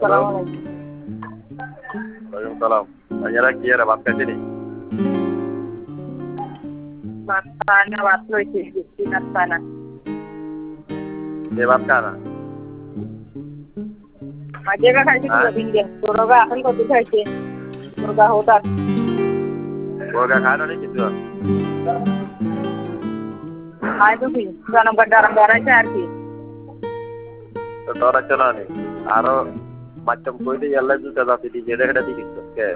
Assalamualaikum. Waalaikumsalam. Tanya lagi ya, bapak kasih nih. Bapaknya waktu itu di sana. Dia bapak kan? माझे का खायचे तुला भिंडे पोरगा आपण कधी खायचे पोरगा होतात Gua खाना नहीं कितना. काय तू भी जाना गड्डा चार की तो तोरा चला nih. Aro macam kau itu yang lain juga tapi di jadi ada di situ. Ke?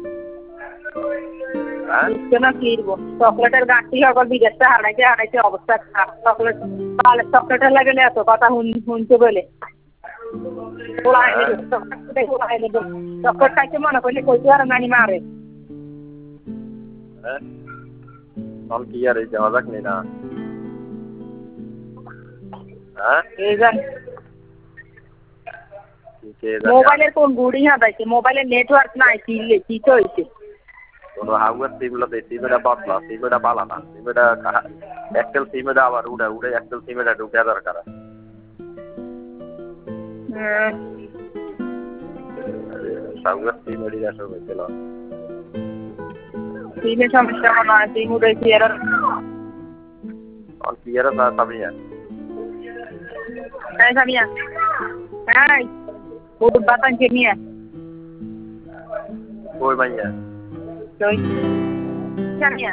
কেনা কিনবো চকলেটের গাঁটি সকল বিদেশে হারাইছে অবস্থা খারাপ চকলেটের লাগে না এত কথা শুনতে বলে চকলেট খাইছে মনে করলে কইতে আর নানি মারে non কি আর এই যাওয়া যাক না হ্যাঁ এই জান মোবাইলের কোন গুড়ি হাদাইছে মোবাইলের নেটওয়ার্ক নাই কি তো হইছে Kalau aku sim lebih sim ada botla, sim ada balana, sim ada Excel sim ada awal udah Excel sim ada dua kadar kara. Aku sim ada dia semua itu lah. Sim sama mana sim udah siaran. On siaran sah samia. Hai samia. Hai. Udah batang kimia. Koi banyak. Rồi. Samia.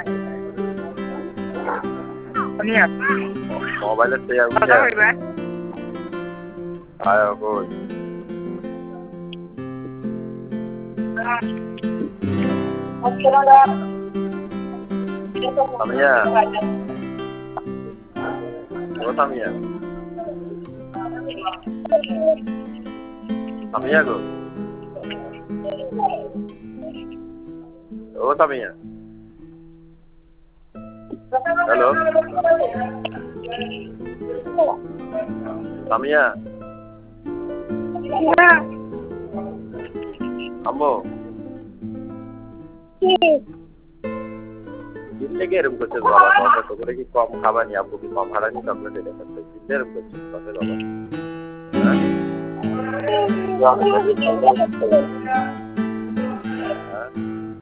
Samia. Mobile saya Apa udah. kabar? Ayo koi. Samia. Oh samia. Samia go. Oh samia. Halo. Samia. Ya. Ambo. कितने के room करते बाबा नौकर तो बोले कि कम खावा नहीं आपको कि कम खाना नहीं चॉकलेट दे सकते कितने रूम करते बाबा